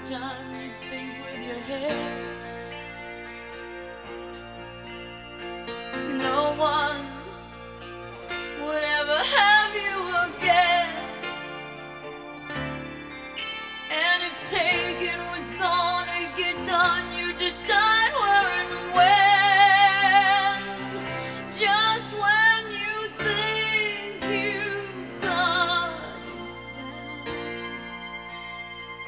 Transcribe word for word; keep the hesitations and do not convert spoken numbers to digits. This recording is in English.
time you think with your head. No one would ever have you again. And if taken was gonna get done, you decide where and when. Just when.